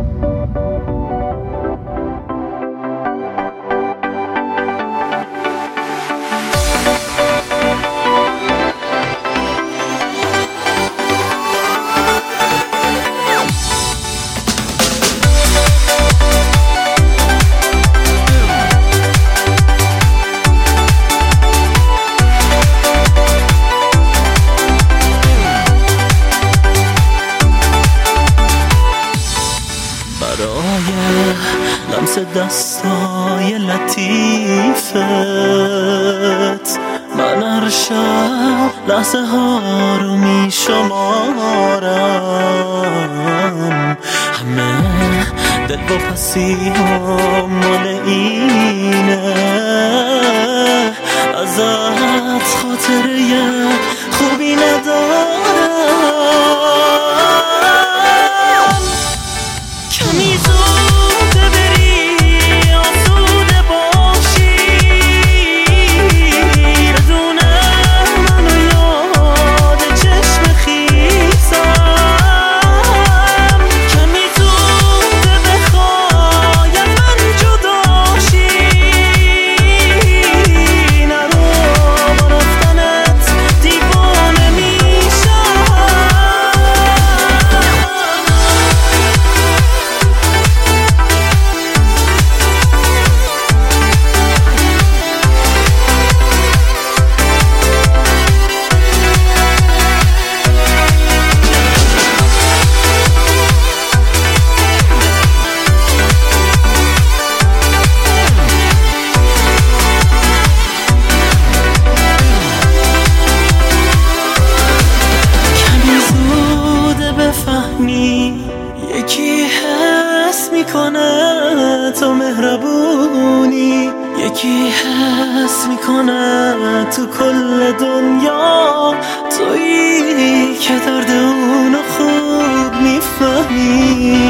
لمس دستای لطیفت من هر شب لحظه ها رو می شمارم، همه دل با پسی ها مال اینه، ازت خاطره خوبی ندارم. کمی زود بری آسوده باشی بدون منو یاد چشم خیسم، کمی زود بخوای از من جدا شی، نرو با رفتنت دیوانه میشم. یکی حس میکنه تو مهربونی، یکی حس میکنه تو کل دنیا تویی که درد اونو خوب میفهمی.